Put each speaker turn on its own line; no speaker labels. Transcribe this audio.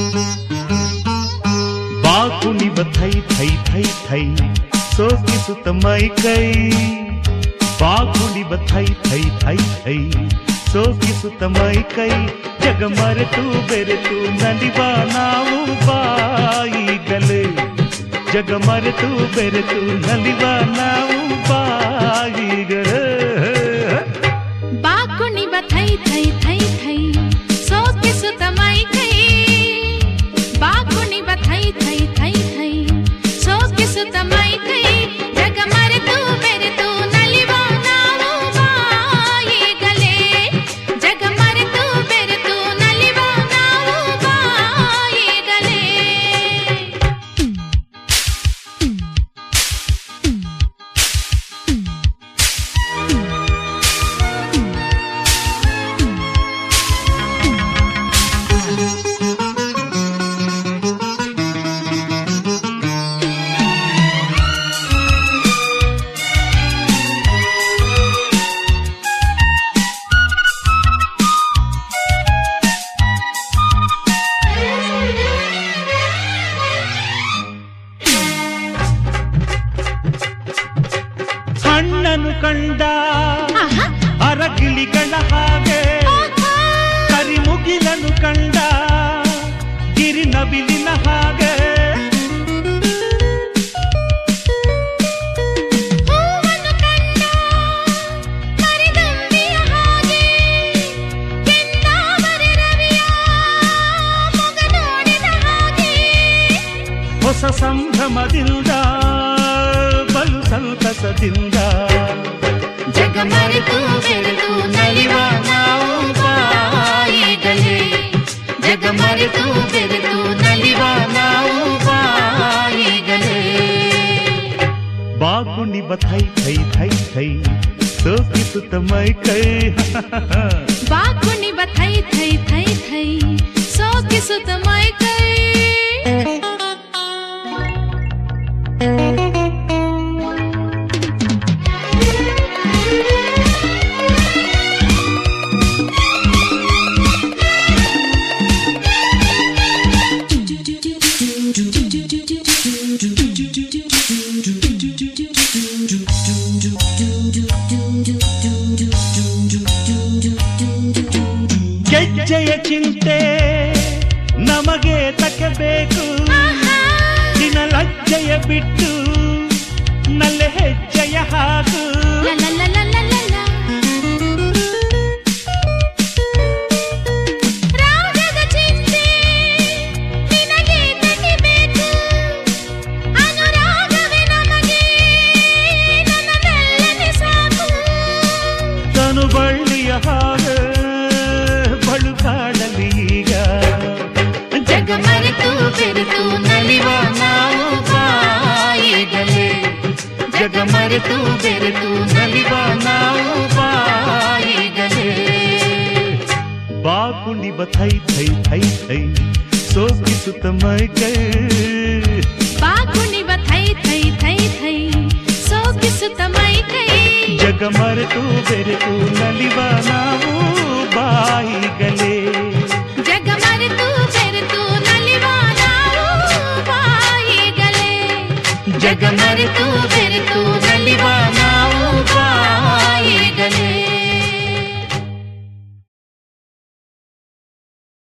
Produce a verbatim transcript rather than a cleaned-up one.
ಬಾಕುಣಿವ ಥೈ ಥೈ ಥೈ ಥೈ ಸೋಕಿಸುತ್ತ ಮೈ ಕೈ ಬಾಕುಣಿವ ಥೈ ಥೈ ಥೈ ಥೈ ಸೋಕಿಸುತ್ತ ಮೈ ಕೈ ಜಗ ಮರೆತು ಬೆರೆತು ನಲಿವ ನಾವು ಬಾಯಿಗಲೇ ಜಗ ಮರೆತು ಬೆರೆತು ನಲಿವ ನಾವು ಬಾಯಿಗಲೇ
ಬಾಕುಣಿವ ಥೈ ಥೈ ಥೈ ಥೈ ಸೋಕಿಸುತ್ತ ಮೈ ಕೈ ಬಾಕುಣಿವ ಥೈ ಥೈ ಥೈ ಥೈ ಸೋಕಿಸುತ್ತ ಮೈ ಕೈ ಜಗ ಮರೆತು ಬೆರೆತು ನಲಿವ ನಾವು ಬಾಯಿಗಲೇ ಜಗ ಮರೆತು ಬೆರೆತು ನಲಿವ ನಾವು ಬಾಯಿಗಲೇ
ಹಣ್ಣನು ಕಂಡ ಅರಗಿಳಿಗಳ ಹಾಗೆ ಕರಿಮುಗಿಲನು ಕಂಡ ಗಿರಿ ನವಿಲಿನ ಹಾಗೆ
ಹೂವನ್ನು ಕಂಡ ಮರಿದಂಬಿಯ ಹಾಗೆ ಕೆಂದಾವರೆ ರವಿಯ ಮೊಗ ನೋಡಿದ ಹಾಗೆ
ಹೊಸ ಸಂಭ್ರಮದಿಂದ ಬಲು ಸಂತಸದಿಂದ
ಜಗ ಮರೆತು ಬೆರೆತು ನಲಿವ ನಾವು ಬಾಯಿಗಲೇ ಜಗ ಮರೆತು ಬೆರೆತು ನಲಿವ ನಾವು ಬಾಯಿಗಲೇ
ಬಾಕುಣಿವ ಥೈ ಥೈ ಥೈ ಥೈ ಸೋಕಿಸುತ್ತ ಮೈ ಕೈ
ಬಾಕುಣಿವ ಥೈ ಥೈ ಥೈ ಥೈ ಸೋಕಿಸುತ್ತ ಮೈ ಕೈ
ಗೆಜ್ಜೆಯ ಚಿಂತೆ ನಮಗೆ ತಕ್ಕಬೇಕು ದಿನ ಲಜ್ಜೆಯ ಬಿಟ್ಟು ನಲ್ಲೆ ಹೆಜ್ಜೆಯ ಹಾಕು
ರಾಗದ ಚಿಂತೆ ನಿನಗೆ ತಗಿಬೇಕು ಅನುರಾಗವೇ ನಮಗೆ ನನ್ನ ಮೆಲ್ಲನೆ ಸಾಕು
ತನು ಬಳ್ಳಿಯ ಹಾಗೆ ಬಳು ಕಾಡಲಿ ಈಗ
ಜಗ ಮರೆತು ಬೆರೆತು ನಲಿವ ನಾವು ಬಾಯಿಗಲೇ ಜಗ ಮರೆತು ಬೆರೆತು ನಲಿವ ನಾವು ಬಾಯಿಗಲೇ
ಬಾಕುಣಿವ ಥೈ ಥೈ ಥೈ ಥೈ ಸೋಕಿಸುತ್ತ ಮೈ ಕೈ
ಬಾಕುಣಿವ ಥೈ ಥೈ ಥೈ ಥೈ ಸೋಕಿಸುತ್ತ ಮೈ ಕೈ
ಜಗ ಮರೆತು ಬೆರೆತು ನಲಿವ ನಾವು ಬಾಯಿಗಲೇ